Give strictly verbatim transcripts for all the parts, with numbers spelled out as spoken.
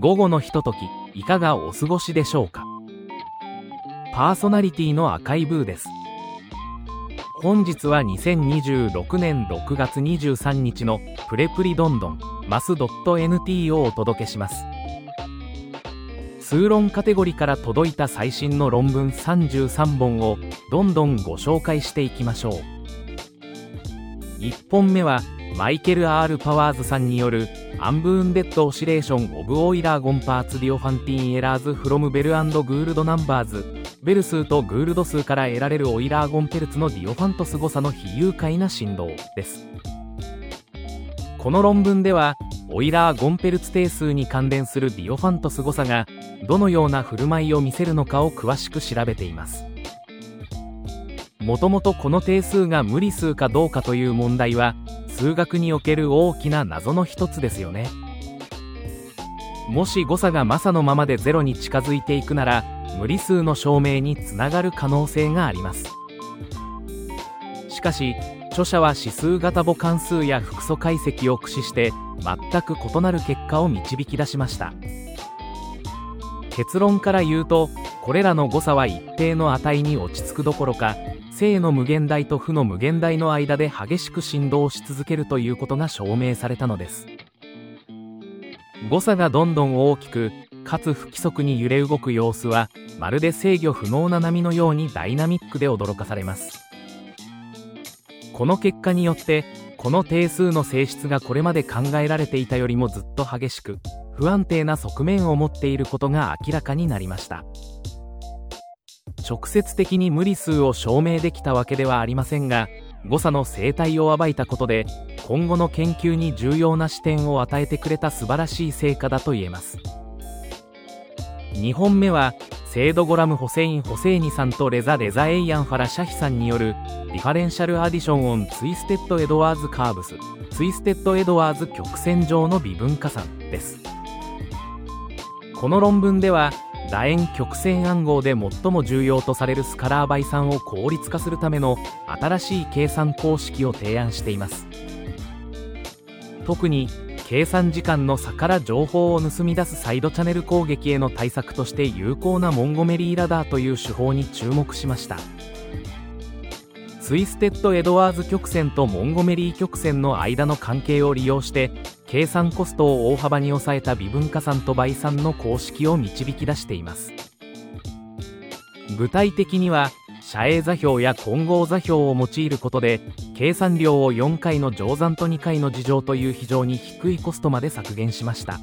午後のひととき、いかがお過ごしでしょうか。パーソナリティの赤いブーです。本日はにせんにじゅうろくねんろくがつにじゅうさんにちのプレプリどんどんマス .nt をお届けします。数論カテゴリーから届いた最新の論文さんじゅうさんぼんをどんどんご紹介していきましょう。いっぽんめはマイケル・ R ・パワーズさんによるアンブーンデッド・オシレーション・オブ・オイラー・ゴンパーツ・ディオファンティーン・エラーズ・フロム・ベル&グールド・ナンバーズ。ベル数とグールド数から得られるオイラー・ゴンペルツのディオファントス誤差の非有解な振動です。この論文ではオイラー・ゴンペルツ定数に関連するディオファントス誤差がどのような振る舞いを見せるのかを詳しく調べています。もともとこの定数が無理数かどうかという問題は数学における大きな謎の一つですよね。もし誤差がマサのままでゼロに近づいていくなら無理数の証明につながる可能性があります。しかし著者は指数型母関数や複素解析を駆使して全く異なる結果を導き出しました。結論から言うとこれらの誤差は一定の値に落ち着くどころか正の無限大と負の無限大の間で激しく振動し続けるということが証明されたのです。誤差がどんどん大きくかつ不規則に揺れ動く様子はまるで制御不能な波のようにダイナミックで驚かされます。この結果によってこの定数の性質がこれまで考えられていたよりもずっと激しく不安定な側面を持っていることが明らかになりました。直接的に無理数を証明できたわけではありませんが誤差の生態を暴いたことで今後の研究に重要な視点を与えてくれた素晴らしい成果だと言えます。にほんめはセイド・ゴラム・ホセイン・ホセイニさんとレザ・レザ・エイヤン・ファラ・シャヒさんによるディファレンシャル・アディション・オン・ツイステッド・エドワーズ・カーブスツイステッド・エドワーズ曲線上の微分加算です。この論文では楕円曲線暗号で最も重要とされるスカラー倍算を効率化するための新しい計算公式を提案しています。特に計算時間の差から情報を盗み出すサイドチャネル攻撃への対策として有効なモンゴメリーラダーという手法に注目しました。ツイステッド・エドワーズ曲線とモンゴメリー曲線の間の関係を利用して計算コストを大幅に抑えた微分加算と倍算の公式を導き出しています。具体的には斜映座標や混合座標を用いることで計算量をよんかいの乗算とにかいの次乗という非常に低いコストまで削減しました。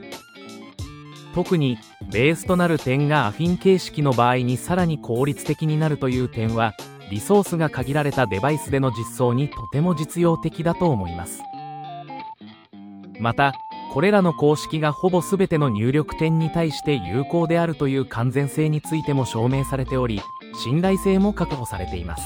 特にベースとなる点がアフィン形式の場合にさらに効率的になるという点はリソースが限られたデバイスでの実装にとても実用的だと思います。またこれらの公式がほぼ全ての入力点に対して有効であるという完全性についても証明されており信頼性も確保されています。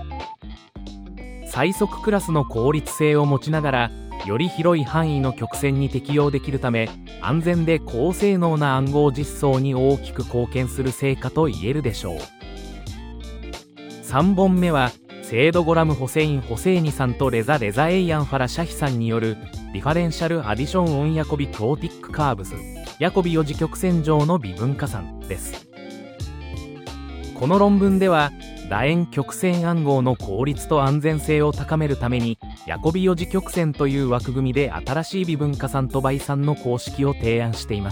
最速クラスの効率性を持ちながらより広い範囲の曲線に適用できるため安全で高性能な暗号実装に大きく貢献する成果と言えるでしょう。さんぼんめはセイド・ゴラム・ホセイン・ホセイニさんとレザ・レザ・エイヤン・ファラ・シャヒさんによるディファレンシャル・アディション・オン・ヤコビ・クオーティック・カーブスヤコビよ次曲線上の微分加算です。この論文では楕円曲線暗号の効率と安全性を高めるためにヤコビよ次曲線という枠組みで新しい微分加算と倍算の公式を提案しています。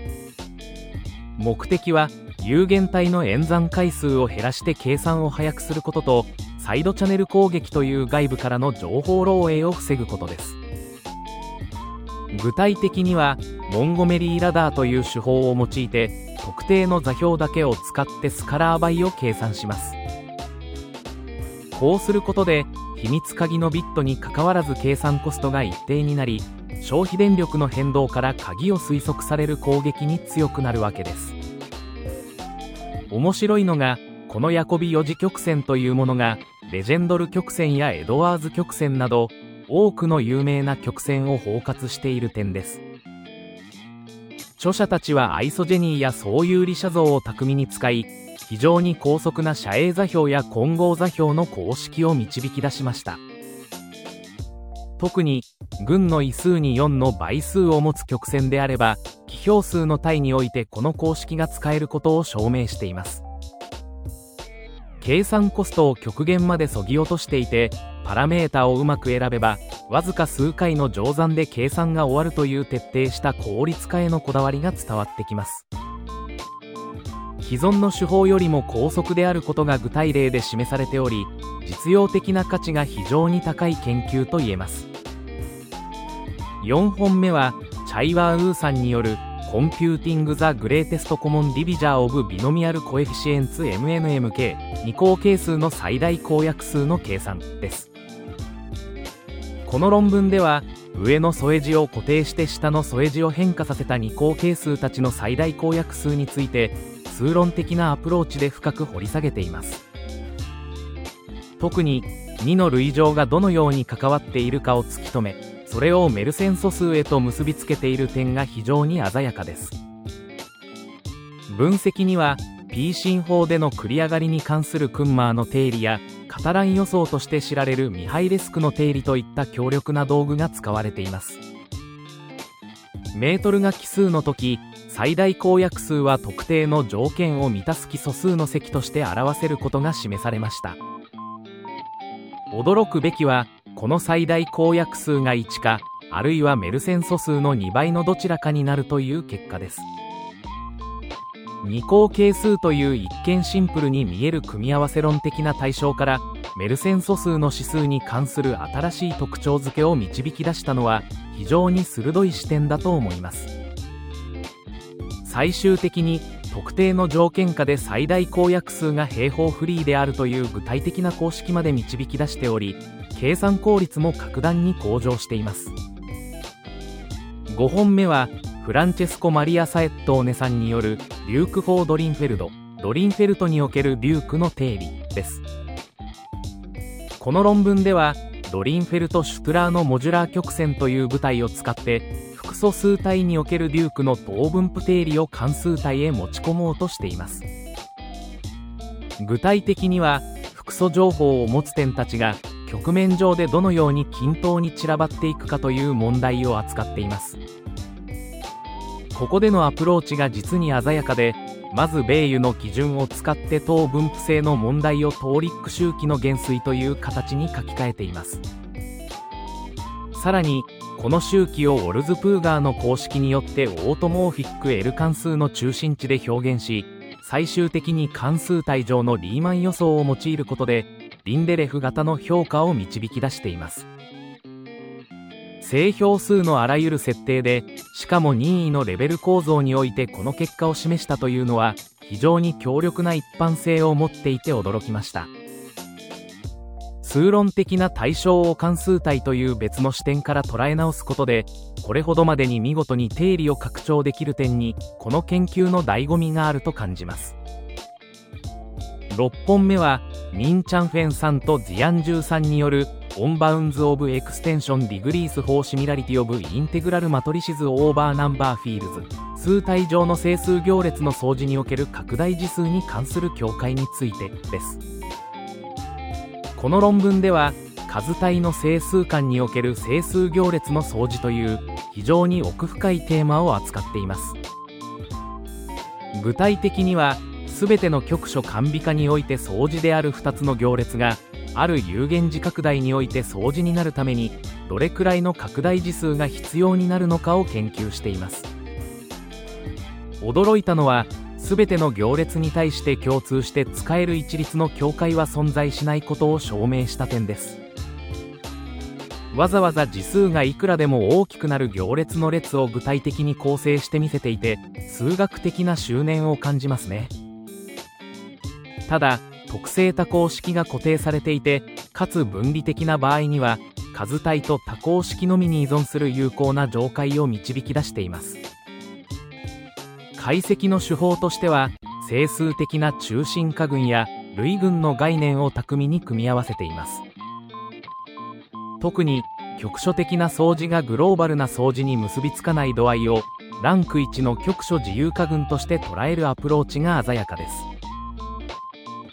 目的は有限体の演算回数を減らして計算を速くすることとサイドチャネル攻撃という外部からの情報漏洩を防ぐことです。具体的にはモンゴメリーラダーという手法を用いて特定の座標だけを使ってスカラー倍を計算します。こうすることで秘密鍵のビットにかかわらず計算コストが一定になり消費電力の変動から鍵を推測される攻撃に強くなるわけです。面白いのがこのヤコビよ次曲線というものがレジェンドル曲線やエドワーズ曲線など多くの有名な曲線を包括している点です。著者たちはアイソジェニーや相有理写像を巧みに使い非常に高速な斜映座標や混合座標の公式を導き出しました。 特に群の異数によんの倍数を持つ曲線であれば、奇標数の体においてこの公式が使えることを証明しています。計算コストを極限まで削ぎ落としていて、パラメータをうまく選べばわずか数回の乗算で計算が終わるという徹底した効率化へのこだわりが伝わってきます。既存の手法よりも高速であることが具体例で示されており、実用的な価値が非常に高い研究と言えます。よんほんめはチャイワー・ウーさんによるComputing the Greatest Common Divisor of Binomial Coefficients エムエヌエムケー 二項係数の最大公約数の計算です。この論文では上の添え字を固定して下の添え字を変化させた二項係数たちの最大公約数について数論的なアプローチで深く掘り下げています。特ににの類乗がどのように関わっているかを突き止め、それをメルセン素数へと結びつけている点が非常に鮮やかです。分析にはピー進法での繰り上がりに関するクンマーの定理やカタラン予想として知られるミハイレスクの定理といった強力な道具が使われています。メートルが奇数の時、最大公約数は特定の条件を満たす奇素数の積として表せることが示されました。驚くべきはこの最大公約数がいちか、あるいはメルセン素数のにばいのどちらかになるという結果です。二項係数という一見シンプルに見える組み合わせ論的な対象からメルセン素数の指数に関する新しい特徴付けを導き出したのは非常に鋭い視点だと思います。最終的に特定の条件下で最大公約数が平方フリーであるという具体的な公式まで導き出しており、計算効率も格段に向上しています。ごほんめはフランチェスコ・マリア・サエットーネさんによるデューク・フォー・ドリンフェルド、ドリンフェルトにおけるデュークの定理です。この論文ではドリンフェルト・シュトゥラーのモジュラー曲線という舞台を使って複素数体におけるデュークの等分布定理を関数体へ持ち込もうとしています。具体的には複素情報を持つ点たちが曲面上でどのように均等に散らばっていくかという問題を扱っています。ここでのアプローチが実に鮮やかで、まずベイユの基準を使って等分布性の問題をトーリック周期の減衰という形に書き換えています。さらにこの周期をオルズプーガーの公式によってオートモーフィック L 関数の中心値で表現し、最終的に関数体上のリーマン予想を用いることでリンデレフ型の評価を導き出しています。正標数のあらゆる設定で、しかも任意のレベル構造においてこの結果を示したというのは非常に強力な一般性を持っていて驚きました。数論的な対象を関数体という別の視点から捉え直すことで、これほどまでに見事に定理を拡張できる点にこの研究の醍醐味があると感じます。ろっぽんめはミン・チャンフェンさんとジアンジューさんによるオンバウンズ・オブ・エクステンション・ディグリース・フォー・シミラリティ・オブ・インテグラル・マトリシズ・オーバー・ナンバー・フィールズ、数体上の整数行列の相似における拡大次数に関する境界についてです。この論文では数体の整数間における整数行列の相似という非常に奥深いテーマを扱っています。具体的には全ての局所完備化において相似であるふたつの行列がある有限次拡大において相似になるためにどれくらいの拡大次数が必要になるのかを研究しています。驚いたのは全ての行列に対して共通して使える一律の境界は存在しないことを証明した点です。わざわざ次数がいくらでも大きくなる行列の列を具体的に構成してみせていて、数学的な執念を感じますね。ただ特性多項式が固定されていて、かつ分離的な場合には数体と多項式のみに依存する有効な上階を導き出しています。解析の手法としては整数的な中心化群や類群の概念を巧みに組み合わせています。特に局所的な相似がグローバルな相似に結びつかない度合いをランクいちの局所自由化群として捉えるアプローチが鮮やかです。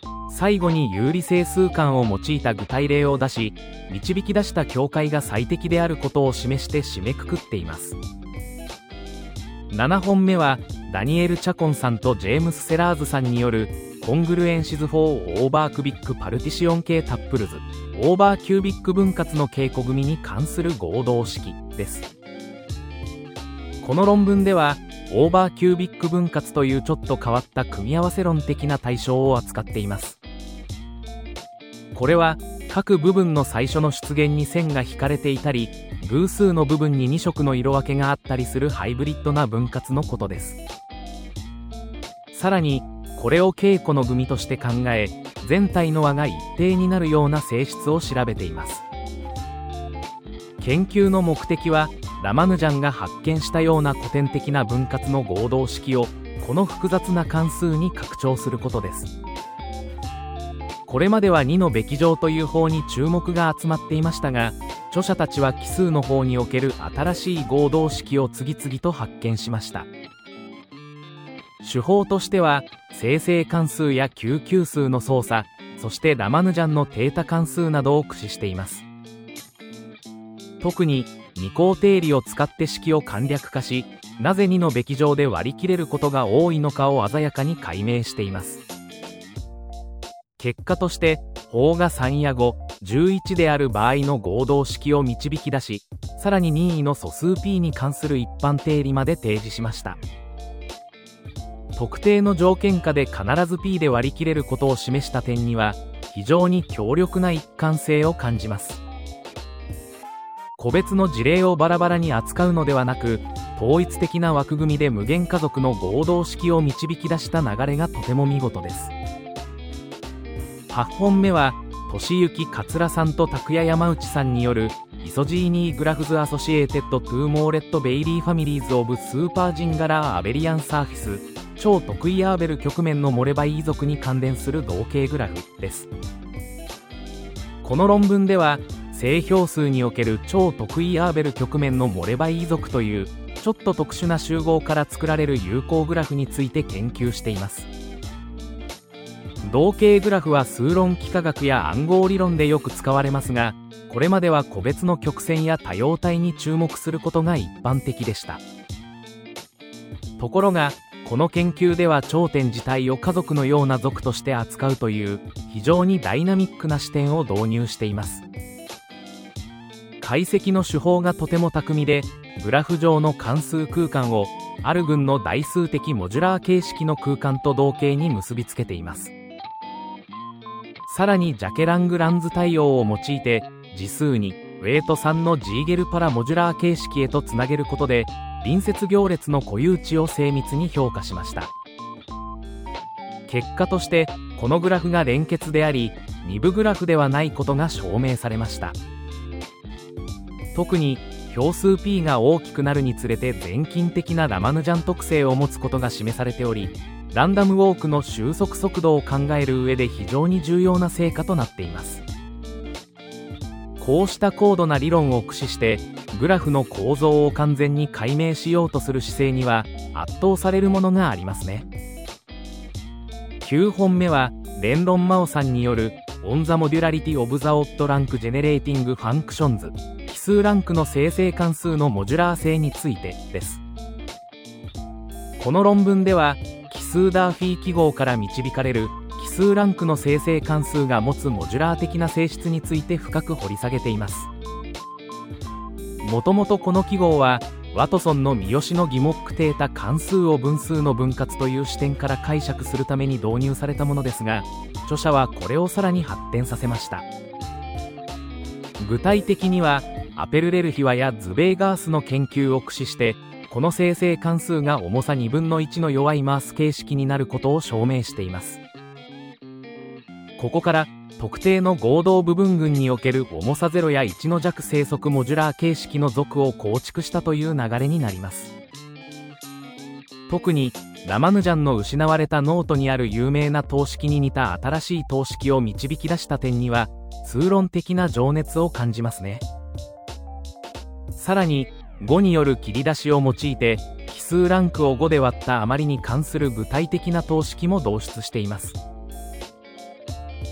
最後に有理整数観を用いた具体例を出し、導き出した境界が最適であることを示して締めくくっています。ななほんめはダニエル・チャコンさんとジェームス・セラーズさんによるコングルエンシズ・フォー・オーバークビック・パルティシオン系タップルズオーバーキュービック分割の稽古組に関する合同式です。この論文ではオーバーキュービック分割というちょっと変わった組み合わせ論的な対象を扱っています。これは各部分の最初の出現に線が引かれていたり、偶数の部分にに色の色分けがあったりするハイブリッドな分割のことです。さらにこれを稽古の組として考え、全体の和が一定になるような性質を調べています。研究の目的はラマヌジャンが発見したような古典的な分割の合同式をこの複雑な関数に拡張することです。これまではにのべき乗という方に注目が集まっていましたが、著者たちは奇数の方における新しい合同式を次々と発見しました。手法としては生成関数や級級数の操作、そしてラマヌジャンの定多関数などを駆使しています。特に二項定理を使って式を簡略化し、なぜにのべき乗で割り切れることが多いのかを鮮やかに解明しています。結果として法がさんやご、じゅういちである場合の合同式を導き出し、さらに任意の素数 P に関する一般定理まで提示しました。特定の条件下で必ず P で割り切れることを示した点には非常に強力な一貫性を感じます。個別の事例をバラバラに扱うのではなく、統一的な枠組みで無限家族の合同式を導き出した流れがとても見事です。はちほんめは俊之桂さんと拓也山内さんによるイソジーニーグラフズアソシエイテッドトゥーモーレットベイリーファミリーズオブスーパージンガラーアベリアンサーフィス超特異アーベル局面のモレバイ遺族に関連する同型グラフです。この論文では正標数における超特異アーベル局面のモレバイ遺族というちょっと特殊な集合から作られる有効グラフについて研究しています。同型グラフは数論幾何学や暗号理論でよく使われますが、これまでは個別の曲線や多様体に注目することが一般的でした。ところがこの研究では頂点自体を家族のような族として扱うという非常にダイナミックな視点を導入しています。解析の手法がとても巧みで、グラフ上の関数空間をある群の代数的モジュラー形式の空間と同型に結びつけています。さらにジャケラングランズ対応を用いて次数にウェイトさんのジーゲルパラモジュラー形式へとつなげることで隣接行列の固有値を精密に評価しました。結果としてこのグラフが連結であり二部グラフではないことが証明されました。特に表数 P が大きくなるにつれて全近的なラマヌジャン特性を持つことが示されており、ランダムウォークの収束速度を考える上で非常に重要な成果となっています。こうした高度な理論を駆使してグラフの構造を完全に解明しようとする姿勢には圧倒されるものがありますね。きゅうほんめはレンロン・マオさんによる On the Modularity of the Odd Rank Generating Functions 奇数ランクの生成関数のモジュラー性についてです。この論文では奇数ダーフィー記号から導かれる奇数ランクの生成関数が持つモジュラー的な性質について深く掘り下げています。もともとこの記号はワトソンの三好の疑目定多関数を分数の分割という視点から解釈するために導入されたものですが、著者はこれをさらに発展させました。具体的にはアペルレルヒワやズベーガースの研究を駆使してこの生成関数が重さにぶんのいちの弱いマース形式になることを証明しています。ここから特定の合同部分群における重さゼロやいちの弱生息モジュラー形式の属を構築したという流れになります。特にラマヌジャンの失われたノートにある有名な等式に似た新しい等式を導き出した点には数論的な情熱を感じますね。さらにごによる切り出しを用いて奇数ランクをごで割った余りに関する具体的な等式も導出しています。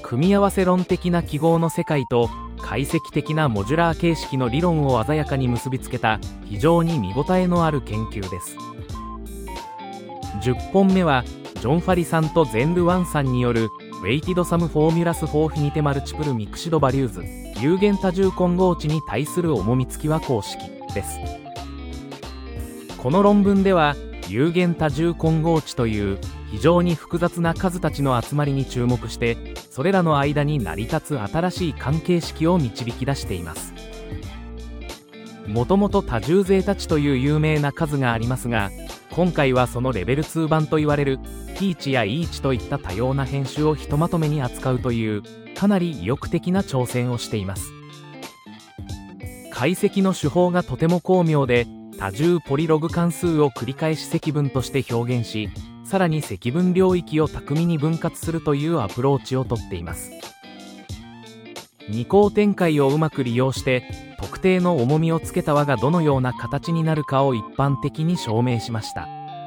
組み合わせ論的な記号の世界と解析的なモジュラー形式の理論を鮮やかに結びつけた非常に見応えのある研究です。じゅっぽんめはジョン・ファリさんとゼンル・ワンさんによるウェイティドサム・フォーミュラス・フォー・フィニテ・マルチプル・ミクシド・バリューズ有限多重混合値に対する重み付き和公式です。この論文では有限多重混合値という非常に複雑な数たちの集まりに注目して、それらの間に成り立つ新しい関係式を導き出しています。もともと多重ゼータ値という有名な数がありますが、今回はそのレベルツー版といわれる T 値や E 値といった多様な変種をひとまとめに扱うというかなり意欲的な挑戦をしています。解析の手法がとても巧妙で、多重ポリログ関数を繰り返し積分として表現し、さらに積分領域を巧みに分割するというアプローチをとっています。二項展開をうまく利用して特定の重みをつけた輪がどのような形になるかを一般的に証明しました。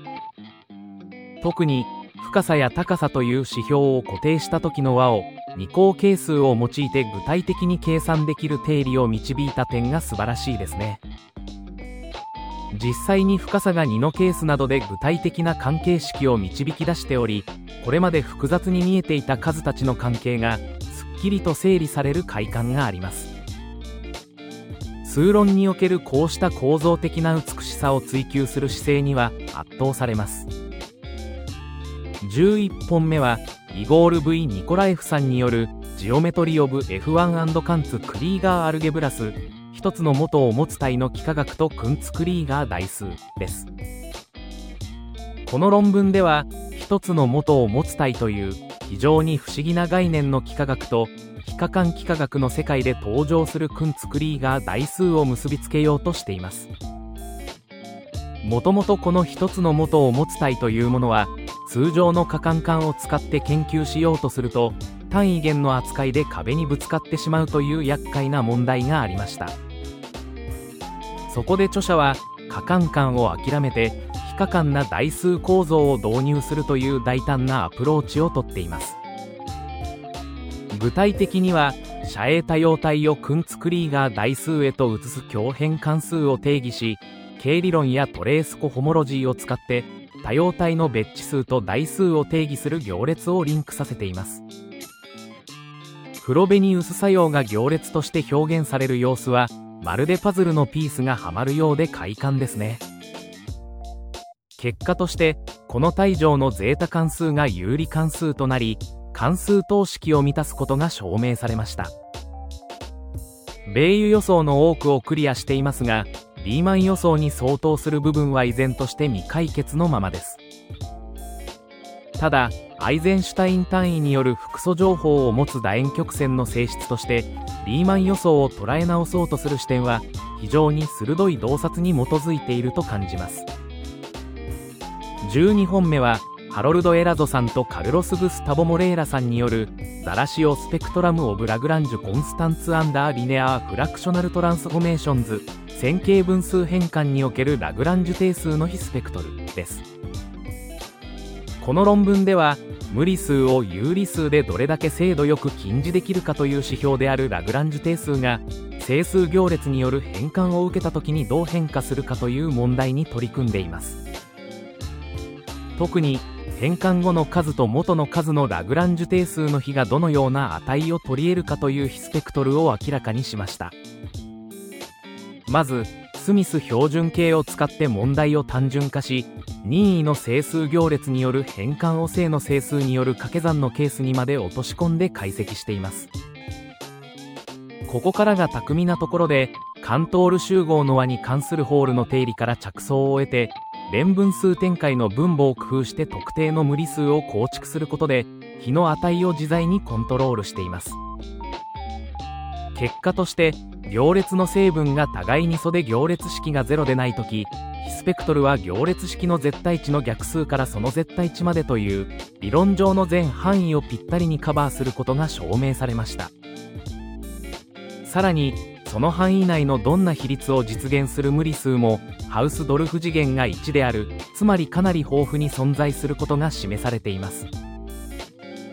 特に深さや高さという指標を固定した時の輪を二項係数を用いて具体的に計算できる定理を導いた点が素晴らしいですね。実際に深さがにのケースなどで具体的な関係式を導き出しており、これまで複雑に見えていた数たちの関係がすっきりと整理される快感があります。数論におけるこうした構造的な美しさを追求する姿勢には圧倒されます。じゅういっぽんめはイゴール V ニコラエフさんによるジオメトリオブ エフワン カンツクリーガーアルゲブラス一つの元を持つ体の幾何学とクンツクリーガー代数です。この論文では一つの元を持つ体という非常に不思議な概念の幾何学と非可感幾何学の世界で登場するクンツクリーガー代数を結びつけようとしています。もともとこの一つの元を持つ体というものは通常の可感管を使って研究しようとすると単位元の扱いで壁にぶつかってしまうという厄介な問題がありました。そこで著者は可感管を諦めて非可感な代数構造を導入するという大胆なアプローチをとっています。具体的には遮影多様体をクンツクリーガー代数へと移す強変関数を定義し、経理論やトレースコホモロジーを使って多様体の別値数と代数を定義する行列をリンクさせています。フロベニウス作用が行列として表現される様子はまるでパズルのピースがはまるようで快感ですね。結果としてこの体上のゼータ関数が有利関数となり、関数等式を満たすことが証明されました。ベイユ予想の多くをクリアしていますが、リーマン予想に相当する部分は依然として未解決のままです。ただアイゼンシュタイン単位による複素情報を持つ楕円曲線の性質としてリーマン予想を捉え直そうとする視点は非常に鋭い洞察に基づいていると感じます。じゅうにほんめはハロルド・エラゾさんとカルロス・グスタボ・モレーラさんによるザラシオ・スペクトラム・オブ・ラグランジュ・コンスタンツ・アンダー・リネアー・フラクショナル・トランスフォメーションズ線形分数変換におけるラグランジュ定数の比スペクトルです。この論文では無理数を有理数でどれだけ精度よく近似できるかという指標であるラグランジュ定数が整数行列による変換を受けた時にどう変化するかという問題に取り組んでいます。特に変換後の数と元の数のラグランジュ定数の比がどのような値を取り得るかという比スペクトルを明らかにしました。まずスミス標準形を使って問題を単純化し、任意の整数行列による変換を正の整数による掛け算のケースにまで落とし込んで解析しています。ここからが巧みなところで、カントール集合の和に関するホールの定理から着想を得て、連分数展開の分母を工夫して特定の無理数を構築することで比の値を自在にコントロールしています。結果として行列の成分が互いに素で行列式がゼロでないとき、比スペクトルは行列式の絶対値の逆数からその絶対値までという理論上の全範囲をぴったりにカバーすることが証明されました。さらにその範囲内のどんな比率を実現する無理数もハウスドルフ次元がいちである、つまりかなり豊富に存在することが示されています。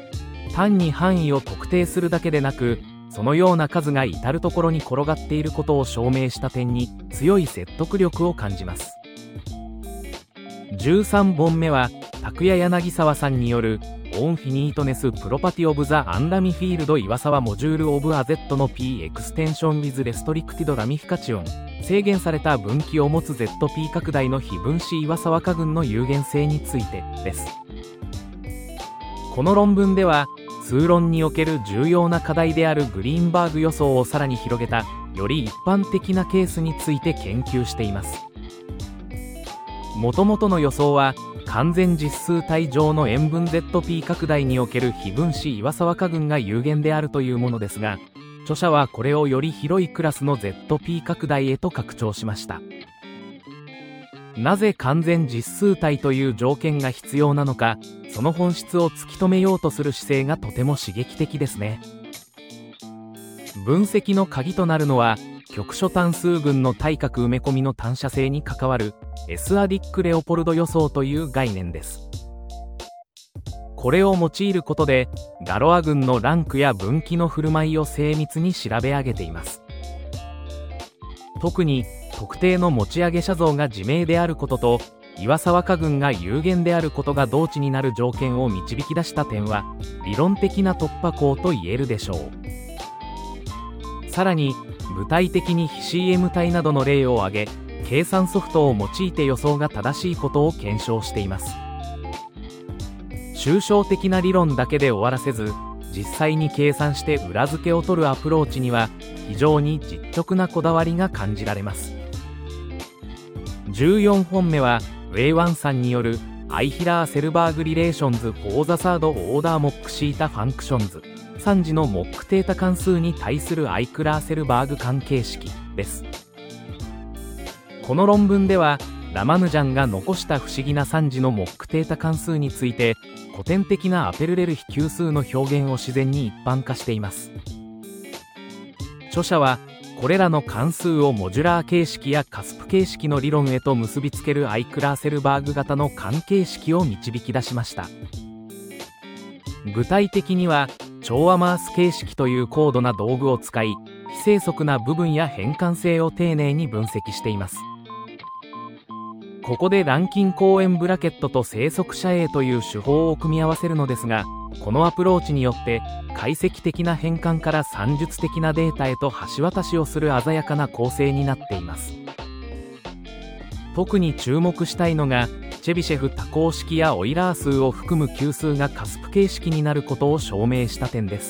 単に範囲を特定するだけでなく、そのような数が至る所に転がっていることを証明した点に強い説得力を感じます。じゅうさんぼんめは拓也柳沢さんによるオンフィニートネスプロパティオブザアンラミフィールド岩沢モジュールオブア Z の P エクステンション with restricted ラミフィカチオン、制限された分岐を持つ ゼットピー 拡大の非分子岩沢化群の有限性についてです。この論文では数論における重要な課題であるグリーンバーグ予想をさらに広げたより一般的なケースについて研究しています。もともとの予想は完全実数体上の塩分 ゼットピー 拡大における非分子岩沢化群が有限であるというものですが、著者はこれをより広いクラスの ゼットピー 拡大へと拡張しました。なぜ完全実数体という条件が必要なのか、その本質を突き止めようとする姿勢がとても刺激的ですね。分析の鍵となるのは局所単数群の対角埋め込みの単射性に関わる S アディック・レオポルド予想という概念です。これを用いることでガロア群のランクや分岐の振る舞いを精密に調べ上げています。特に特定の持ち上げ写像が自明であることと岩沢化群が有限であることが同値になる条件を導き出した点は理論的な突破口と言えるでしょう。さらに具体的に非 シーエム 体などの例を挙げ、計算ソフトを用いて予想が正しいことを検証しています。抽象的な理論だけで終わらせず、実際に計算して裏付けを取るアプローチには非常に実直なこだわりが感じられます。じゅうよんほんめはウェイワンさんによるアイヒラー・セルバーグ・リレーションズ・フォー・ザ・サード・オーダー・モック・シータ・ファンクションズさん次のモックテータ関数に対するアイクラーセルバーグ関係式です。この論文ではラマヌジャンが残した不思議なさん次のモックテータ関数について古典的なアペルレル比級数の表現を自然に一般化しています。著者はこれらの関数をモジュラー形式やカスプ形式の理論へと結びつけるアイクラーセルバーグ型の関係式を導き出しました。具体的には超アマース形式という高度な道具を使い、非生息な部分や変換性を丁寧に分析しています。ここでランキン公園ブラケットと生息者 A という手法を組み合わせるのですが、このアプローチによって解析的な変換から算術的なデータへと橋渡しをする鮮やかな構成になっています。特に注目したいのがチェビシェフ多項式やオイラー数を含む級数がカスプ形式になることを証明した点です。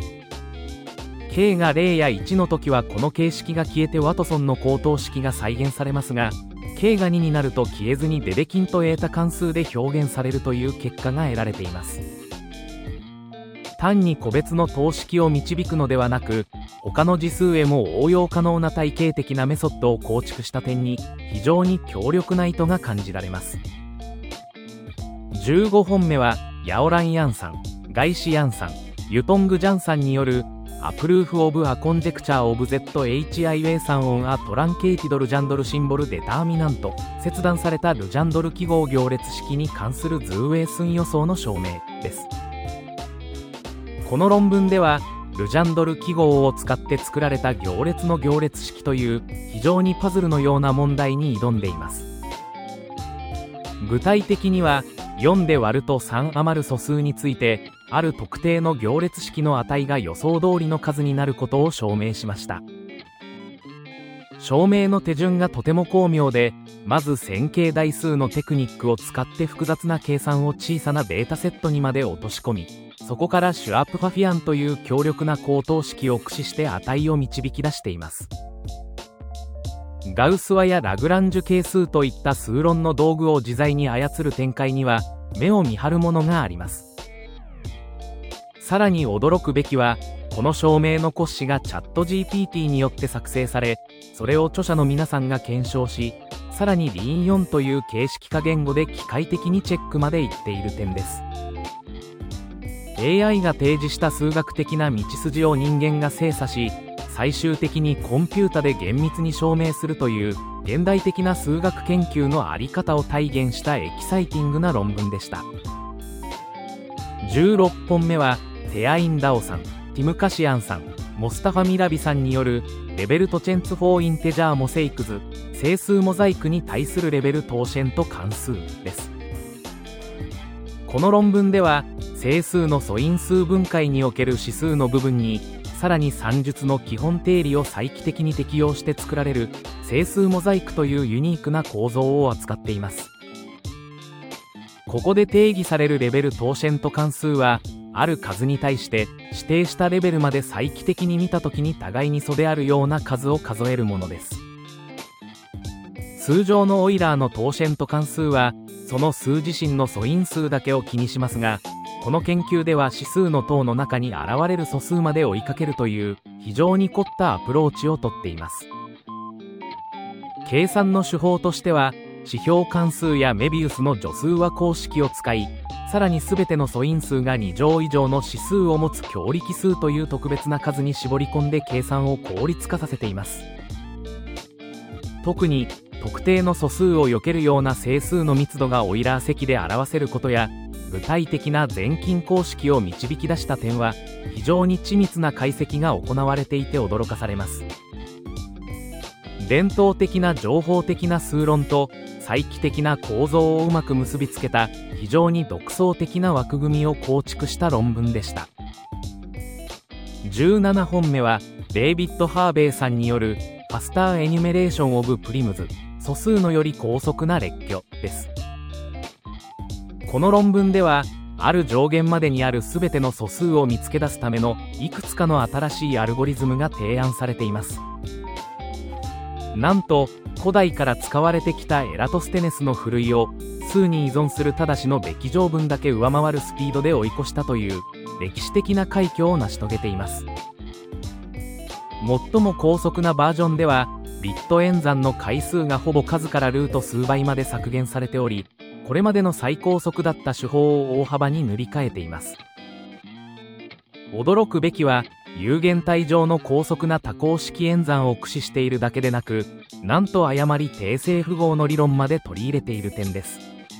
K がゼロやいちの時はこの形式が消えてワトソンの高等式が再現されますが、 K がにになると消えずにデデキンとエータ関数で表現されるという結果が得られています。単に個別の等式を導くのではなく、他の次数へも応用可能な体系的なメソッドを構築した点に非常に強力な意図が感じられます。じゅうごほんめはヤオラン・ヤンさん、ガイシ・ヤンさん、ユトング・ジャンさんによるアプルーフ・オブ・ア・コンジェクチャー・オブ・ゼット・エイチ・アイ・ウェイさんオン・ア・トランケーティド・ルジャンドル・シンボル・デターミナント、切断されたルジャンドル記号行列式に関するズーウェイスン予想の証明です。この論文ではルジャンドル記号を使って作られた行列の行列式という非常にパズルのような問題に挑んでいます。具体的にはよんで割るとさん余る素数について、ある特定の行列式の値が予想通りの数になることを証明しました。証明の手順がとても巧妙で、まず線形代数のテクニックを使って複雑な計算を小さなデータセットにまで落とし込み、そこからシュアープファフィアンという強力な高等式を駆使して値を導き出しています。ガウスワやラグランジュ係数といった数論の道具を自在に操る展開には目を見張るものがあります。さらに驚くべきは、この証明の骨子がチャット ジーピーティー によって作成され、それを著者の皆さんが検証し、さらにリーンよんという形式化言語で機械的にチェックまでいっている点です。エーアイ が提示した数学的な道筋を人間が精査し、最終的にコンピュータで厳密に証明するという現代的な数学研究の在り方を体現したエキサイティングな論文でした。じゅうろっぽんめはテアイン・ダオさん、ティム・カシアンさん、モスタファ・ミラビさんによるレベルトチェンツ・フォー・インテジャー・モセイクズ整数モザイクに対するレベルトーシェント関数です。この論文では整数の素因数分解における指数の部分にさらに算術の基本定理を再帰的に適用して作られる整数モザイクというユニークな構造を扱っています。ここで定義されるレベルトーシェント関数はある数に対して指定したレベルまで再帰的に見たときに互いに素であるような数を数えるものです。通常のオイラーのトーシェント関数はその数自身の素因数だけを気にしますが、この研究では指数の等の中に現れる素数まで追いかけるという非常に凝ったアプローチをとっています。計算の手法としては指標関数やメビウスの除数和公式を使い、さらに全ての素因数がに乗以上の指数を持つ強力数という特別な数に絞り込んで計算を効率化させています。特に特定の素数を避けるような整数の密度がオイラー積で表せることや具体的な全近公式を導き出した点は非常に緻密な解析が行われていて驚かされます。伝統的な情報的な数論と再帰的な構造をうまく結びつけた非常に独創的な枠組みを構築した論文でした。じゅうななほんめはデイビッド・ハーベイさんによるファスター・エニュメレーション・オブ・プリムズ素数のより高速な列挙です。この論文ではある上限までにある全ての素数を見つけ出すためのいくつかの新しいアルゴリズムが提案されています。なんと古代から使われてきたエラトステネスのふるいを数に依存するただしのべき乗分だけ上回るスピードで追い越したという歴史的な快挙を成し遂げています。最も高速なバージョンではビット演算の回数がほぼ数からルート数倍まで削減されており、これまでの最高速だった手法を大幅に塗り替えています。驚くべきは有限体上の高速な多項式演算を駆使しているだけでなく、なんと誤り定性符号の理論まで取り入れている点です。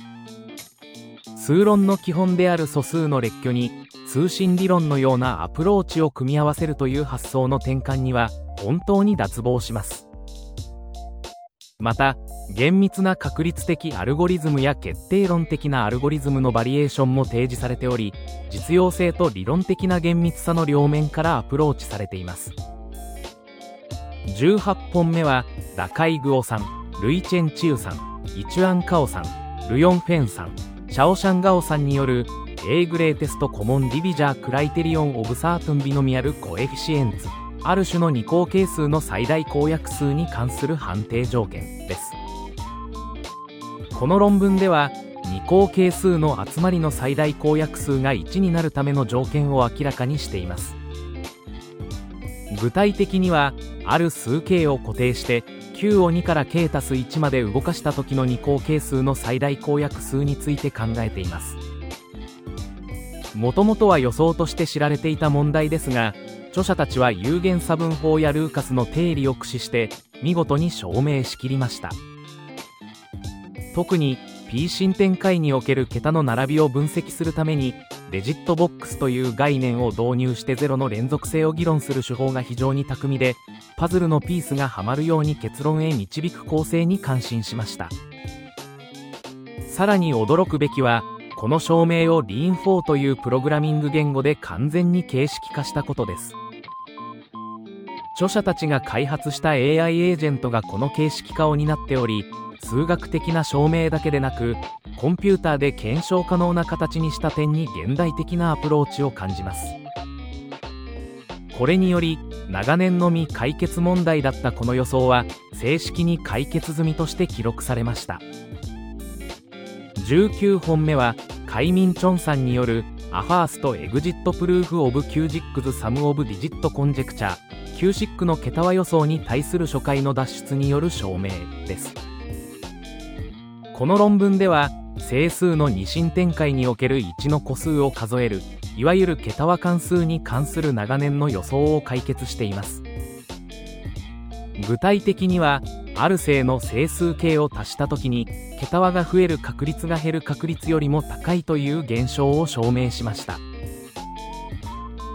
数論の基本である素数の列挙に通信理論のようなアプローチを組み合わせるという発想の転換には本当に脱帽します。また厳密な確率的アルゴリズムや決定論的なアルゴリズムのバリエーションも提示されており、実用性と理論的な厳密さの両面からアプローチされています。じゅうはっぽんめはダカイ・グオさん、ルイ・チェン・チウさん、イチュアン・カオさん、ルヨン・フェンさん、シャオシャン・ガオさんによる A グレーテストコモンディビジャークライテリオン・オブ・サートゥン・ビノミアル・コエフィシエンツ、ある種の二項係数の最大公約数に関する判定条件です。この論文では二項係数の集まりの最大公約数がいちになるための条件を明らかにしています。具体的にはある数 K を固定して Q をにから K 足すいちまで動かした時の二項係数の最大公約数について考えています。もともとは予想として知られていた問題ですが、著者たちは有限差分法やルーカスの定理を駆使して見事に証明しきりました。特に P 進展解における桁の並びを分析するためにレジットボックスという概念を導入してゼロの連続性を議論する手法が非常に巧みで、パズルのピースがはまるように結論へ導く構成に感心しました。さらに驚くべきはこの証明をリーンフォーというプログラミング言語で完全に形式化したことです。著者たちが開発した エーアイ エージェントがこの形式化を担っており、数学的な証明だけでなくコンピューターで検証可能な形にした点に現代的なアプローチを感じます。これにより長年の未解決問題だったこの予想は正式に解決済みとして記録されました。じゅうきゅうほんめはカイミン・チョンさんによるアファースト・エグジット・プルーフ・オブ・キュージックズ・サム・オブ・ディジット・コンジェクチャー、キューシックの桁和予想に対する初回の脱出による証明です。この論文では整数の二進展開におけるいちの個数を数えるいわゆる桁和関数に関する長年の予想を解決しています。具体的にはある正の整数 K を足した時に桁和が増える確率が減る確率よりも高いという現象を証明しました。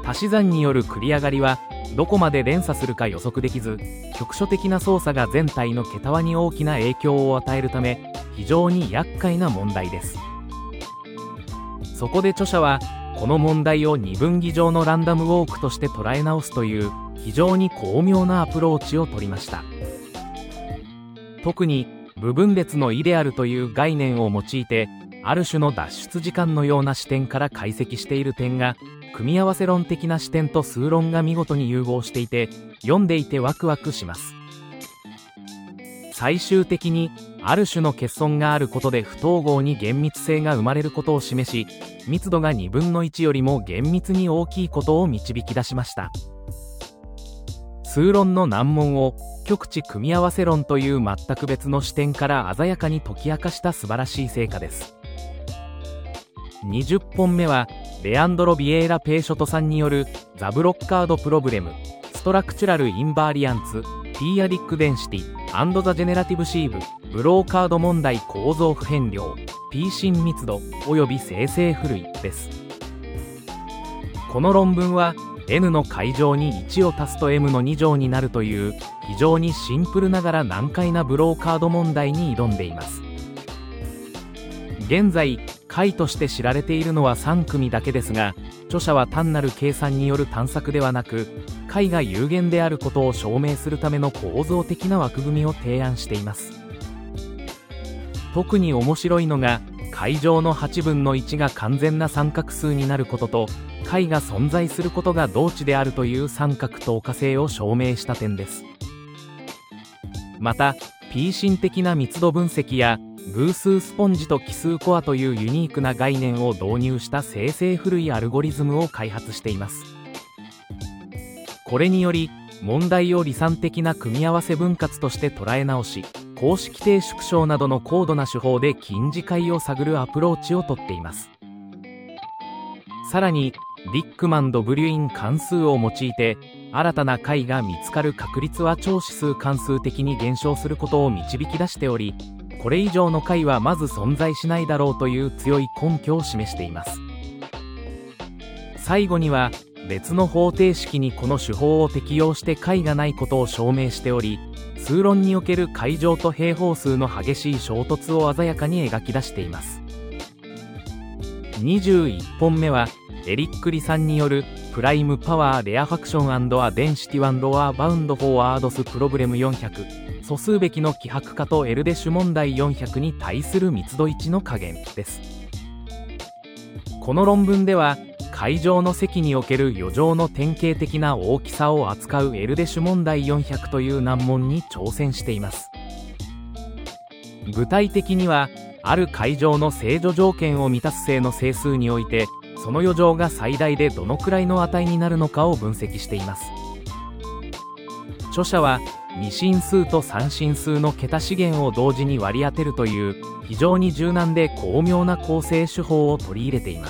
足し算による繰り上がりはどこまで連鎖するか予測できず、局所的な操作が全体の桁和に大きな影響を与えるため、非常に厄介な問題です。そこで著者はこの問題を二分岐上のランダムウォークとして捉え直すという非常に巧妙なアプローチを取りました。特に部分列のイデアルという概念を用いて、ある種の脱出時間のような視点から解析している点が、組み合わせ論的な視点と数論が見事に融合していて、読んでいてワクワクします。最終的にある種の欠損があることで不統合に厳密性が生まれることを示し、密度がにぶんのいちよりも厳密に大きいことを導き出しました。数論の難問を極地組み合わせ論という全く別の視点から鮮やかに解き明かした素晴らしい成果です。にじゅっぽんめはレアンドロ・ビエーラ・ペーショトさんによるザ・ブロッカード・プロブレム、ストラクチュラル・インバーリアンツ、ピーアディック・デンシティ、アンド・ザ・ジェネラティブ・シーブ、ブローカード問題構造不変量、P 進密度および生成ふるいです。この論文は N の階乗にいちを足すと M のに乗になるという非常にシンプルながら難解なブローカード問題に挑んでいます。現在解として知られているのはさん組だけですが、著者は単なる計算による探索ではなく、解が有限であることを証明するための構造的な枠組みを提案しています。特に面白いのが解乗のはちぶんのいちが完全な三角数になることと、解が存在することが同値であるという三角等価性を証明した点です。また P 進的な密度分析や偶数スポンジと奇数コアというユニークな概念を導入した生成ふるいアルゴリズムを開発しています。これにより問題を離散的な組み合わせ分割として捉え直し、公式定縮小などの高度な手法で近似解を探るアプローチをとっています。さらにディックマン・ドブリュイン関数を用いて新たな解が見つかる確率は超指数関数的に減少することを導き出しており、これ以上の解はまず存在しないだろうという強い根拠を示しています。最後には別の方程式にこの手法を適用して解がないことを証明しており、数論における解乗と平方数の激しい衝突を鮮やかに描き出しています。にじゅういっぽんめはエリックリさんによるプライムパワーレアファクション&アデンシティワンロアーバウンドフォワードスプロブレムよんひゃく、素数べきの希薄化とエルデシュ問題よんひゃくに対する密度いちの加減です。この論文では解乗の積における余剰の典型的な大きさを扱うエルデシュ問題よんひゃくという難問に挑戦しています。具体的にはある解乗の正序条件を満たす正の整数において、その余剰が最大でどのくらいの値になるのかを分析しています。著者はに進数とさん進数の桁資源を同時に割り当てるという非常に柔軟で巧妙な構成手法を取り入れています。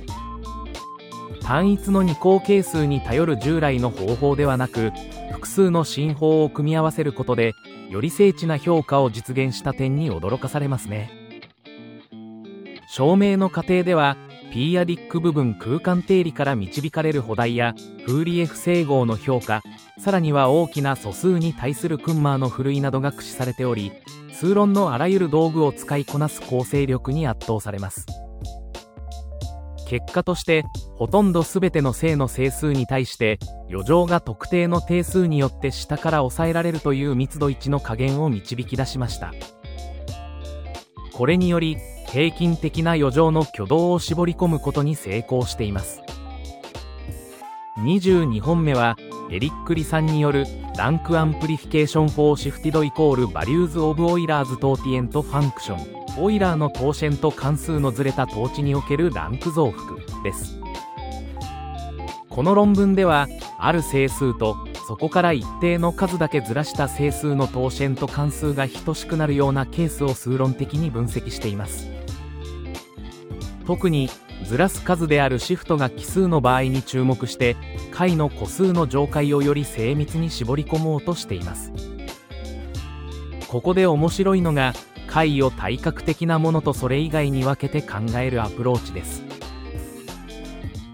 単一の二項係数に頼る従来の方法ではなく、複数の進法を組み合わせることでより精緻な評価を実現した点に驚かされますね。証明の過程ではピーアディック部分空間定理から導かれる補題やフーリエ不整合の評価、さらには大きな素数に対するクンマーのふるいなどが駆使されており、数論のあらゆる道具を使いこなす構成力に圧倒されます。結果としてほとんど全ての正の整数に対して余剰が特定の定数によって下から抑えられるという密度いちの加減を導き出しました。これにより平均的な余剰の挙動を絞り込むことに成功しています。にじゅうにほんめはエリックリさんによるランクアンプリフィケーションフォーシフティドイコールバリューズオブオイラーズトーティエントファンクション、オイラーの等シェンと関数のずれた等値におけるランク増幅です。この論文ではある整数とそこから一定の数だけずらした整数の等シェンと関数が等しくなるようなケースを数論的に分析しています。特にずらす数であるシフトが奇数の場合に注目して解の個数の上解をより精密に絞り込もうとしています。ここで面白いのが解を対角的なものとそれ以外に分けて考えるアプローチです。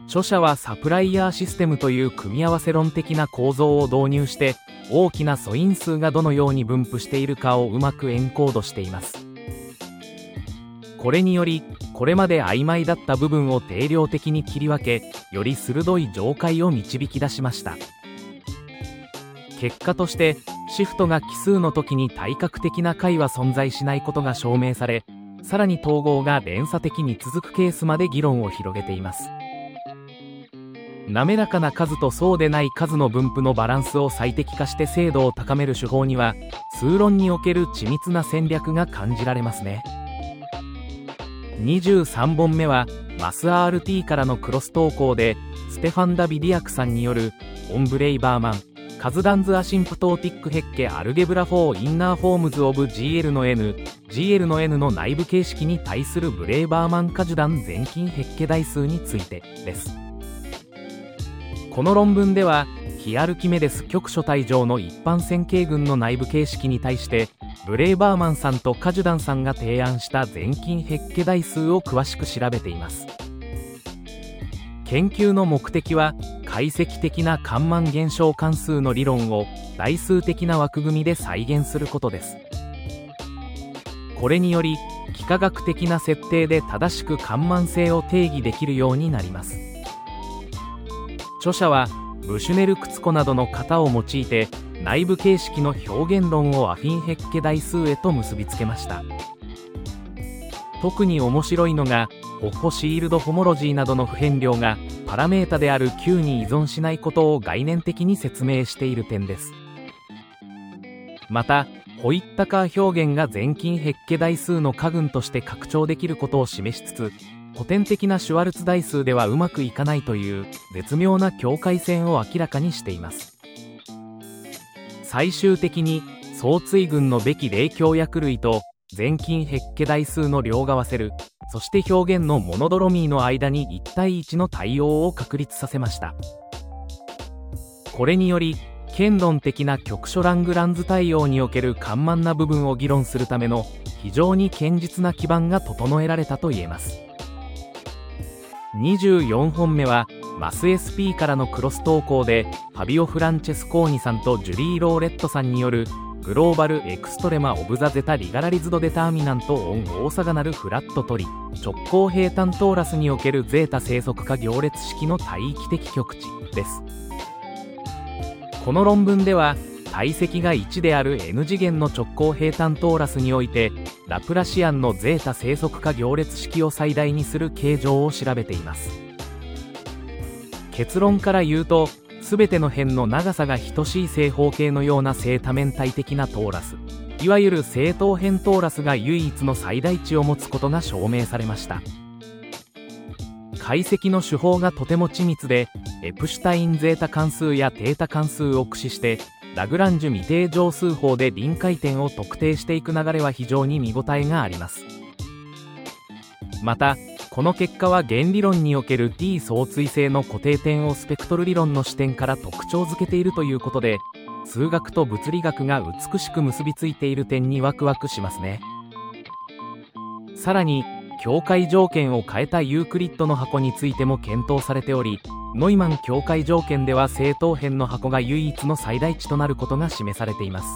著者はサプライヤーシステムという組み合わせ論的な構造を導入して、大きな素因数がどのように分布しているかをうまくエンコードしています。これにより、これまで曖昧だった部分を定量的に切り分け、より鋭い上解を導き出しました。結果として、シフトが奇数の時に対角的な解は存在しないことが証明され、さらに統合が連鎖的に続くケースまで議論を広げています。滑らかな数とそうでない数の分布のバランスを最適化して精度を高める手法には、数論における緻密な戦略が感じられますね。にじゅうさんぼんめはマス アールティー からのクロス投稿で、ステファン・ダビディアクさんによるオン・ブレイバーマンカズダンズ・アシンプトーティック・ヘッケ・アルゲブラ・フォー・インナー・フォームズ・オブ・ ジーエル の N、ジーエル の N の内部形式に対するブレイバーマン・カジュダン全近ヘッケ代数についてです。この論文では、非アルキメデス極初体上の一般線形群の内部形式に対して、ブレイバーマンさんとカジュダンさんが提案した全近ヘッケ代数を詳しく調べています。研究の目的は、解析的なカンマン現象関数の理論を代数的な枠組みで再現することです。これにより、幾何学的な設定で正しくカンマン性を定義できるようになります。著者は、ブシュネルクツコなどの型を用いて、内部形式の表現論をアフィンヘッケ代数へと結びつけました。特に面白いのが、ホッホシールドホモロジーなどの不変量がパラメータである Q に依存しないことを概念的に説明している点です。また、ホイッタカー表現が全近ヘッケ代数の加群として拡張できることを示しつつ、古典的なシュワルツ代数ではうまくいかないという絶妙な境界線を明らかにしています。最終的に、相対群のべき零強約類と全近ヘッケ代数の両が合わせる、そして表現のモノドロミーの間にいち対いちの対応を確立させました。これにより、堅論的な局所ラングランズ対応における緩慢な部分を議論するための非常に堅実な基盤が整えられたと言えます。にじゅうよんほんめは、マス エスピー からのクロス投稿で、ファビオ・フランチェスコーニさんとジュリー・ローレットさんによる、グローバルエクストレマオブザゼタリガラリズドデターミナントオンオーサガナルフラットトリ直行平坦トーラスにおけるゼータ生息化行列式の対域的極値です。この論文では、体積がいちである N 次元の直行平坦トーラスにおいて、ラプラシアンのゼータ生息化行列式を最大にする形状を調べています。結論から言うと、すべての辺の長さが等しい正方形のような正多面体的なトーラス、いわゆる正等辺トーラスが唯一の最大値を持つことが証明されました。解析の手法がとても緻密で、エプシュタインゼータ関数やテータ関数を駆使して、ラグランジュ未定乗数法で臨界点を特定していく流れは非常に見応えがあります。また、この結果は原理論における T 相対性の固定点をスペクトル理論の視点から特徴づけているということで、数学と物理学が美しく結びついている点にワクワクしますね。さらに、境界条件を変えたユークリッドの箱についても検討されており、ノイマン境界条件では正等辺の箱が唯一の最大値となることが示されています。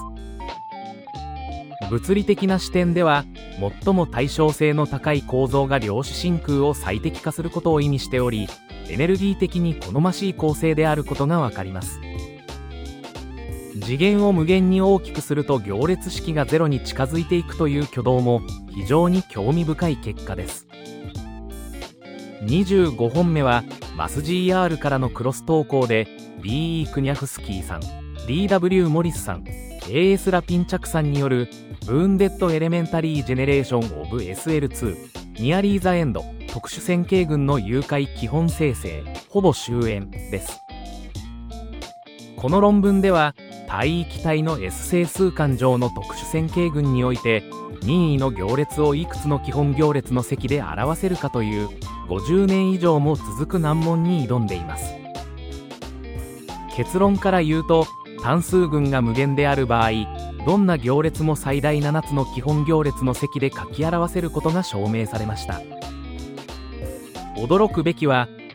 物理的な視点では、最も対称性の高い構造が量子真空を最適化することを意味しており、エネルギー的に好ましい構成であることがわかります。次元を無限に大きくすると行列式がゼロに近づいていくという挙動も非常に興味深い結果です。にじゅうごほんめは、マス ジーアール からのクロス投稿で、ディーイー クニャフスキーさん、ディーダブリュー モリスさん、エーエス ラピンチャクさんによる、ブーンデッドエレメンタリージェネレーションオブ エスエルツー ニアリーザエンド特殊線形群の誘拐基本生成ほぼ終焉です。この論文では対域体の S 整数間上の特殊線形群において任意の行列をいくつの基本行列の積で表せるかというごじゅうねん以上も続く難問に挑んでいます。結論から言うと、単数群が無限である場合、どんな行列も最大ななつの基本行列の積で書き表せることが証明されました。驚くべきは、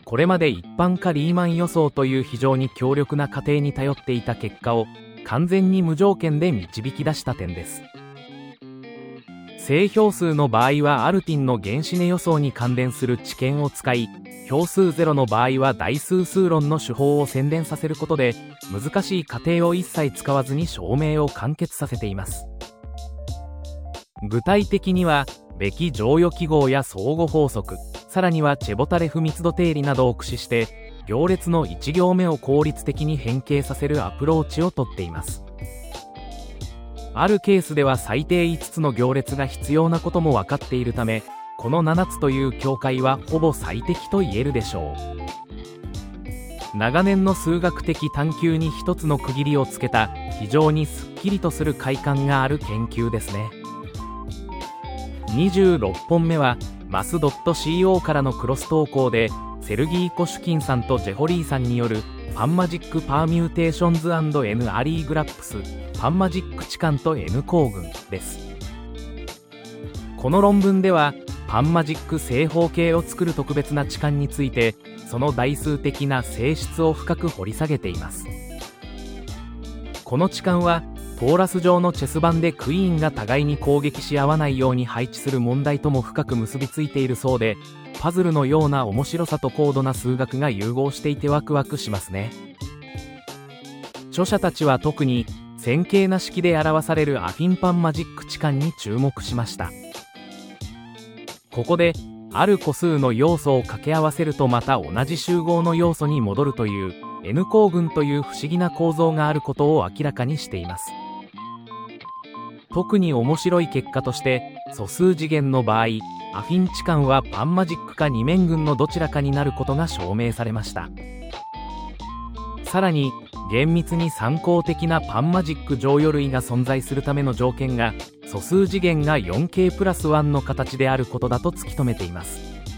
これまで一般化リーマン予想という非常に強力な過程に頼っていた結果を完全に無条件で導き出した点です。正票数の場合はアルティンの原子値予想に関連する知見を使い、票数ゼロの場合は大数数論の手法を洗練させることで、難しい過程を一切使わずに証明を完結させています。具体的には、べき剰余記号や相互法則、さらにはチェボタレフ密度定理などを駆使して、行列のいち行目を効率的に変形させるアプローチをとっています。あるケースでは最低いつつの行列が必要なことも分かっているため、このななつという境界はほぼ最適と言えるでしょう。長年の数学的探求に一つの区切りをつけた非常にすっきりとする快感がある研究ですね。にじゅうろっぽんめはマス .co からのクロス投稿で、セルギー・コシュキンさんとジェホリーさんによるパンマジック・パーミューテーションズ &N アリー・グラップスパンマジック置換と N 構群です。この論文ではパンマジック正方形を作る特別な置換について、その代数的な性質を深く掘り下げています。この置換はトーラス上のチェス盤でクイーンが互いに攻撃し合わないように配置する問題とも深く結びついているそうで、パズルのような面白さと高度な数学が融合していてワクワクしますね。著者たちは特に線形な式で表されるアフィンパンマジック置換に注目しました。ここである個数の要素を掛け合わせるとまた同じ集合の要素に戻るという N 構群という不思議な構造があることを明らかにしています。特に面白い結果として、素数次元の場合、アフィン置換はパンマジックか二面群のどちらかになることが証明されました。さらに厳密に参考的なパンマジック剰余類が存在するための条件が、素数次元が よんケー プラスいちの形であることだと突き止めています。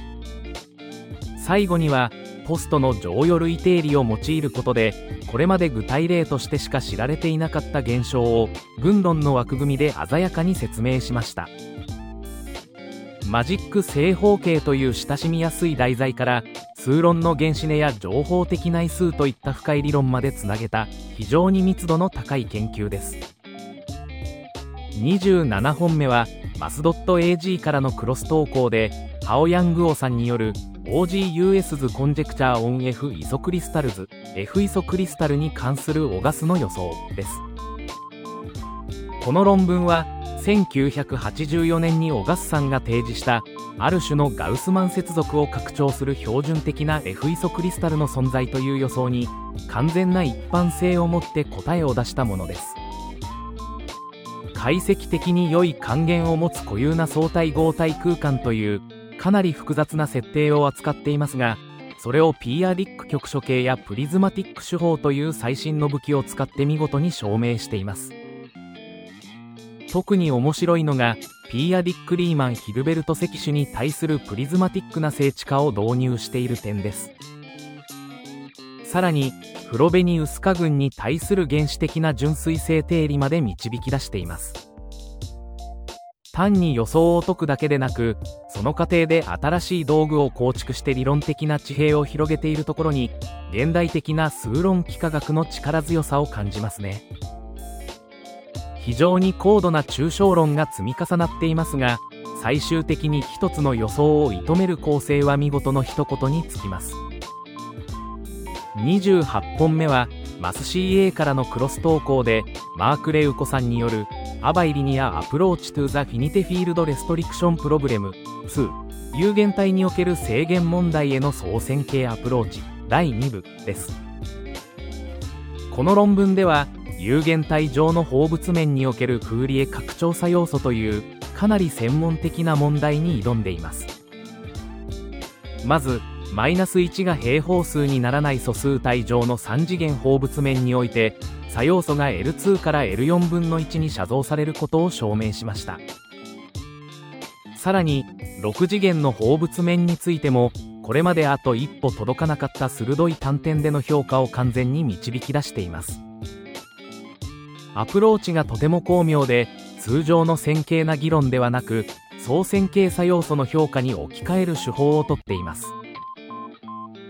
最後にはポストの剰余類定理を用いることで、これまで具体例としてしか知られていなかった現象を群論の枠組みで鮮やかに説明しました。マジック正方形という親しみやすい題材から、数論の原子値や情報的内数といった深い理論までつなげた非常に密度の高い研究です。にじゅうななほんめはマス .ag からのクロス投稿で、ハオ・ヤングオさんによる オージーユーエス ズ コンジェクチャー on F イソクリスタルズ F イソクリスタルに関するオガスの予想です。この論文はせんきゅうひゃくはちじゅうよねんにオガスさんが提示したある種のガウスマン接続を拡張する標準的な F イソクリスタルの存在という予想に完全な一般性を持って答えを出したものです。解析的に良い還元を持つ固有な相対合体空間というかなり複雑な設定を扱っていますが、それをピーアディック局所形やプリズマティック手法という最新の武器を使って見事に証明しています。特に面白いのがピーアディック・リーマン・ヒルベルト積種に対するプリズマティックな静止化を導入している点です。さらにフロベニウス化群に対する原子的な純粋性定理まで導き出しています。単に予想を解くだけでなく、その過程で新しい道具を構築して理論的な地平を広げているところに、現代的な数論幾何学の力強さを感じますね。非常に高度な抽象論が積み重なっていますが、最終的に一つの予想を射止める構成は見事の一言につきます。にじゅうはっぽんめはマス シーエー からのクロス投稿で、マーク・レウコさんによるアバイリニア・アプローチ・トゥ・ザ・フィニテ・フィールド・レストリクション・プロブレムに有限体における制限問題への総線形アプローチだいにぶです。この論文では有限体上の放物面におけるフーリエ拡張差要素というかなり専門的な問題に挑んでいます。まずマイナスいちが平方数にならない素数体上のさん次元放物面において差要素が エルツー から エルよんぶんのいちに写像されることを証明しました。さらにろく次元の放物面についてもこれまであと一歩届かなかった鋭い端点での評価を完全に導き出しています。アプローチがとても巧妙で、通常の線形な議論ではなく総線形差要素の評価に置き換える手法をとっています。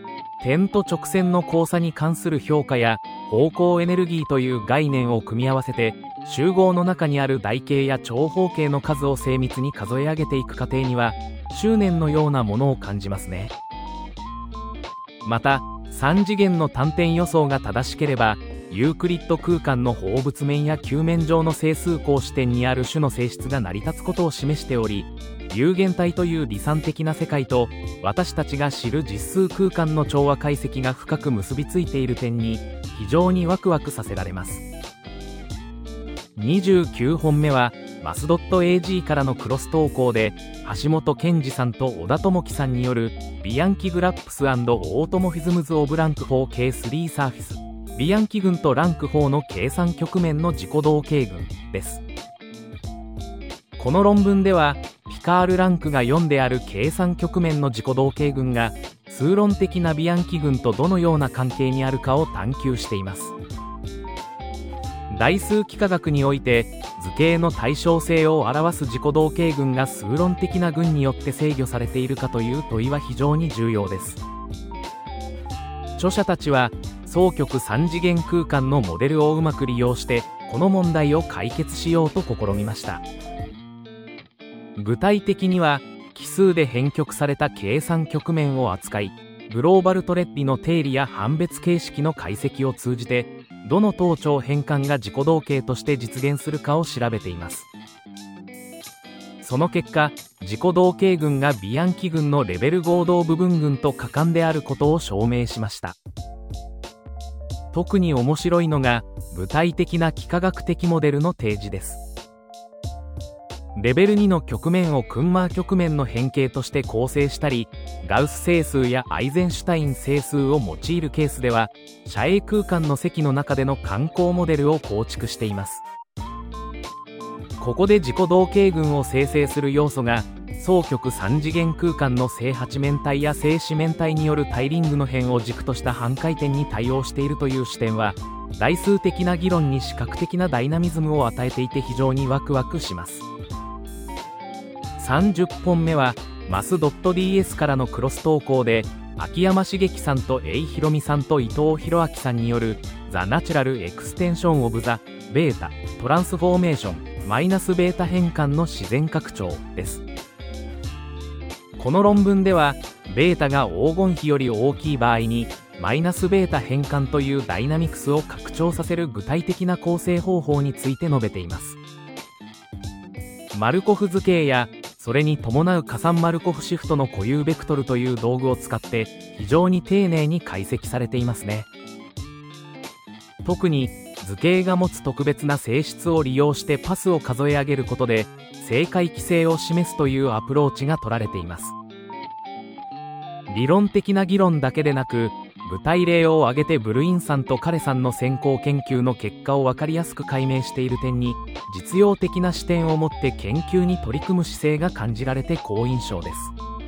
点と直線の交差に関する評価や方向エネルギーという概念を組み合わせて、集合の中にある台形や長方形の数を精密に数え上げていく過程には執念のようなものを感じますね。またさん次元の単点予想が正しければ、ユークリッド空間の放物面や球面上の整数項視点にある種の性質が成り立つことを示しており、有限体という理算的な世界と私たちが知る実数空間の調和解析が深く結びついている点に非常にワクワクさせられます。にじゅうきゅうほんめはマスドット エージー からのクロス投稿で、橋本健二さんと小田智樹さんによるビアンキグラップス&オートモフィズムズ・オブ・ランク フォーケースリー サーフィス、ビアンキ群とランクフォーの計算局面の自己同型群です。この論文ではピカールランクがよんである計算局面の自己同型群が数論的なビアンキ群とどのような関係にあるかを探求しています。代数幾何学において図形の対称性を表す自己同型群が数論的な群によって制御されているかという問いは非常に重要です。著者たちは双極三次元空間のモデルをうまく利用してこの問題を解決しようと試みました。具体的には奇数で編曲された計算局面を扱い、グローバルトレッリの定理や判別形式の解析を通じてどの等長変換が自己同型として実現するかを調べています。その結果、自己同型群がビアンキ群のレベル合同部分群と可感であることを証明しました。特に面白いのが具体的な幾何学的モデルの提示です。レベルにの局面をクンマー局面の変形として構成したり、ガウス整数やアイゼンシュタイン整数を用いるケースでは斜影空間の積の中での観光モデルを構築しています。ここで自己同型群を生成する要素が双極三次元空間の正八面体や正四面体によるタイリングの辺を軸とした半回転に対応しているという視点は、代数的な議論に視覚的なダイナミズムを与えていて非常にワクワクします。さんじゅっぽんめはマスドット ディーエス からのクロス投稿で、秋山茂樹さんと永井ひろみさんと伊藤博明さんによる The Natural Extension of the Beta Transformation マイナスベータ変換の自然拡張です。この論文ではベータが黄金比より大きい場合にマイナスベータ変換というダイナミクスを拡張させる具体的な構成方法について述べています。マルコフ図形やそれに伴う加算マルコフシフトの固有ベクトルという道具を使って非常に丁寧に解析されていますね。特に図形が持つ特別な性質を利用してパスを数え上げることで正解規制を示すというアプローチが取られています。理論的な議論だけでなく、具体例を挙げてブルインさんとカレさんの先行研究の結果を分かりやすく解明している点に実用的な視点を持って研究に取り組む姿勢が感じられて好印象です。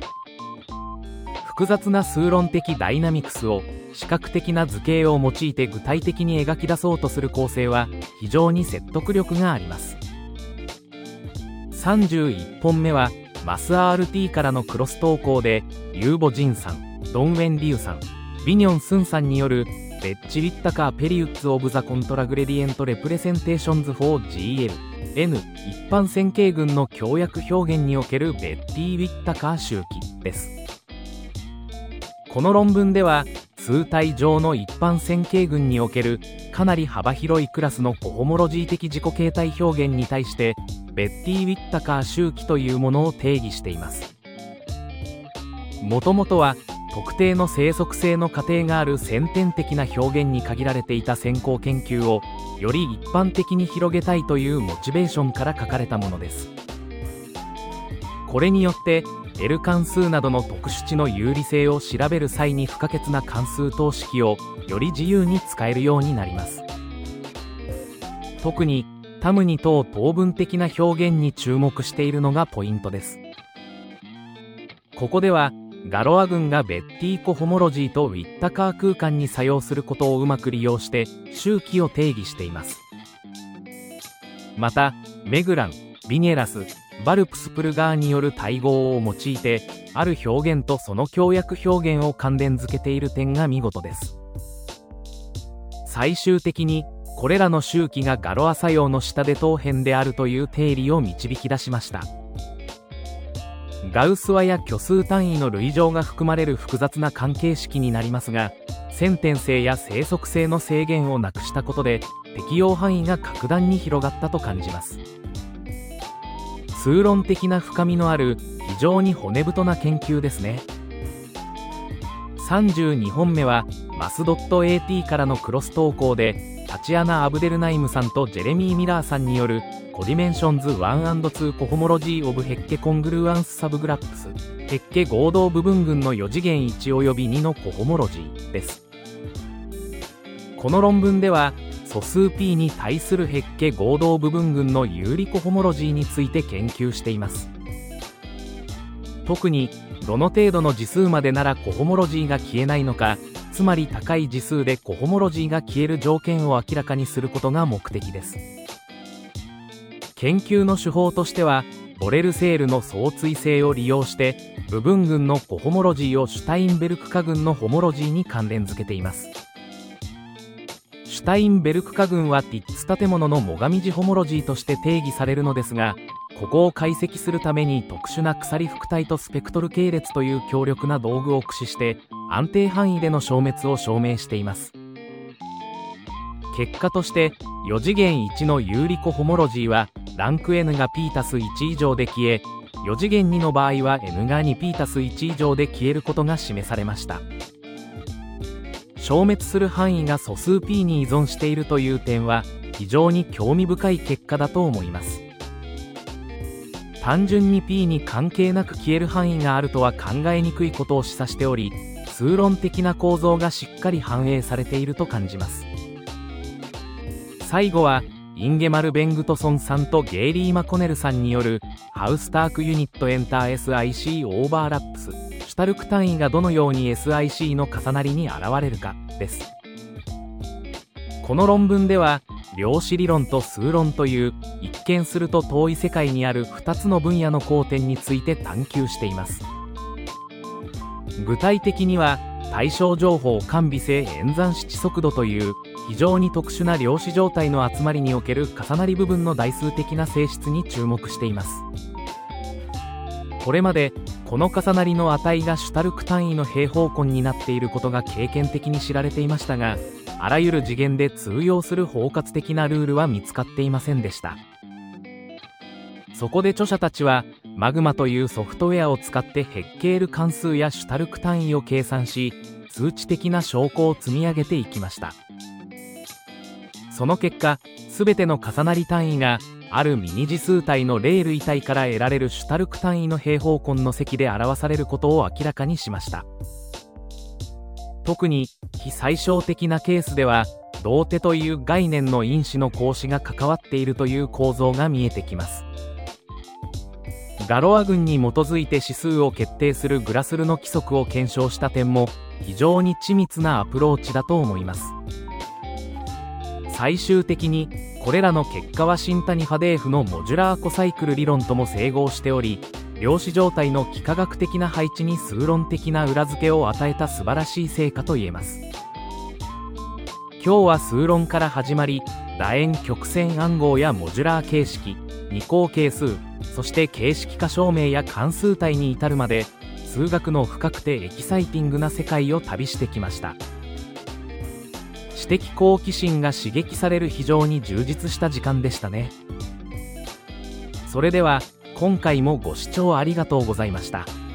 複雑な数論的ダイナミクスを視覚的な図形を用いて具体的に描き出そうとする構成は非常に説得力があります。さんじゅういっぽんめはマス アールティー からのクロス投稿でユーボ・ジンさん、ドンウェン・リュウさん、ビニョン・スンさんによるレッチ・ウィッタカー・ペリウッツ・オブ・ザ・コントラグレディエント・レプレゼンテーションズ・フォー・ジーエル N 一般線形群の強約表現におけるベッティ・ウィッタカー周期です。この論文では数体上の一般線形群におけるかなり幅広いクラスのコホモロジー的自己形態表現に対してベッティ・ウィッタカー周期というものを定義しています。もともとは特定の生息性の過程がある先天的な表現に限られていた先行研究をより一般的に広げたいというモチベーションから書かれたものです。これによって L 関数などの特殊値の有利性を調べる際に不可欠な関数等式をより自由に使えるようになります。特にタムニ等等分的な表現に注目しているのがポイントです。ここではガロア群がベッティコホモロジーとウィッタカー空間に作用することをうまく利用して周期を定義しています。またメグラン、ビニェラス、 バルプスプルガーによる対語を用いて、ある表現とその協約表現を関連づけている点が見事です。最終的に、これらの周期がガロア作用の下で等辺であるという定理を導き出しました。ガウス和や虚数単位の類乗が含まれる複雑な関係式になりますが、先天性や生息性の制限をなくしたことで適用範囲が格段に広がったと感じます。数論的な深みのある非常に骨太な研究ですね。さんじゅうにほんめはマスドット エーティー からのクロス投稿で、タチアナ・アブデルナイムさんとジェレミー・ミラーさんによるコディメンションズワンアンドツーコホモロジー・オブ・ヘッケ・コングルーアンス・サブグラップスヘッケ合同部分群のよ次元いちおよびにのコホモロジーです。この論文では素数 P に対するヘッケ合同部分群の有利コホモロジーについて研究しています。特にどの程度の次数までならコホモロジーが消えないのか、つまり高い次数でコホモロジーが消える条件を明らかにすることが目的です。研究の手法としては、ボレルセールの相対性を利用して部分群のコホモロジーをシュタインベルク化群のホモロジーに関連づけています。シュタインベルク化群はティッツ建物の最上次ホモロジーとして定義されるのですが、ここを解析するために特殊な鎖複体とスペクトル系列という強力な道具を駆使して安定範囲での消滅を証明しています。結果としてよ次元いちの有利コホモロジーはランク N が P たすいち以上で消え、よ次元にの場合は N が にピー たすいち以上で消えることが示されました。消滅する範囲が素数 P に依存しているという点は非常に興味深い結果だと思います。単純に P に関係なく消える範囲があるとは考えにくいことを示唆しており、数論的な構造がしっかり反映されていると感じます。最後はインゲマル・ベングトソンさんとゲイリー・マコネルさんによるハウスタークユニットエンター エスアイシー オーバーラップスシュタルク単位がどのように エスアイシー の重なりに現れるかです。この論文では量子理論と数論という一見すると遠い世界にあるふたつの分野の交点について探求しています。具体的には対象情報間微性演算子速度という非常に特殊な量子状態の集まりにおける重なり部分の代数的な性質に注目しています。これまでこの重なりの値がシュタルク単位の平方根になっていることが経験的に知られていましたが、あらゆる次元で通用する包括的なルールは見つかっていませんでした。そこで著者たちはマグマというソフトウェアを使ってヘッケール関数やシュタルク単位を計算し、数値的な証拠を積み上げていきました。その結果、すべての重なり単位があるミニ次数体のレール位体から得られるシュタルク単位の平方根の積で表されることを明らかにしました。特に非最小的なケースでは同手という概念の因子の格子が関わっているという構造が見えてきます。ガロア群に基づいて指数を決定するグラスルの規則を検証した点も非常に緻密なアプローチだと思います。最終的にこれらの結果はシンタニ・ファデーフのモジュラーコサイクル理論とも整合しており、量子状態の幾何学的な配置に数論的な裏付けを与えた素晴らしい成果と言えます。今日は数論から始まり、楕円曲線暗号やモジュラー形式、二項係数、そして形式化証明や関数体に至るまで、数学の深くてエキサイティングな世界を旅してきました。知的好奇心が刺激される非常に充実した時間でしたね。それでは今回もご視聴ありがとうございました。